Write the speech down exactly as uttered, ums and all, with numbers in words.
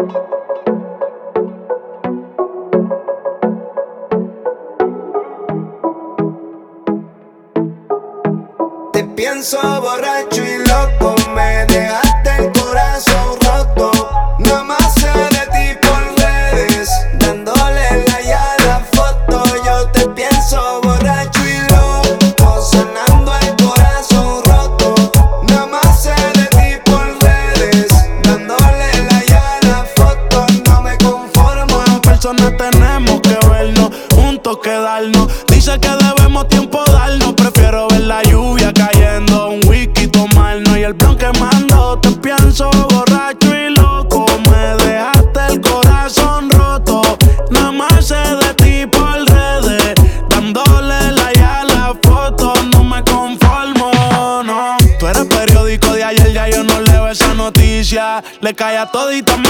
Te pienso borracho y loco, me dejaste el corazón roto. Nada más sé de ti por redes, dándole like a la foto. Yo te pienso borracho y loco, sonando el corazón roto. Nada más sé de ti por redes, dándole like a la foto. No me conformo, en persona tenemos que vernos, juntos quedarnos. Dice que debemos tiempo darnos, prefiero ver la lluvia cayendo, un whisky tomarnos y el blon quemando. Te pienso borracho y loco, me dejaste el corazón roto. Nada más sé de ti por redes, dándole like a la foto. No me conformo, no. Tú eres periódico de ayer, ya yo no leo esa noticia. Le cae a todita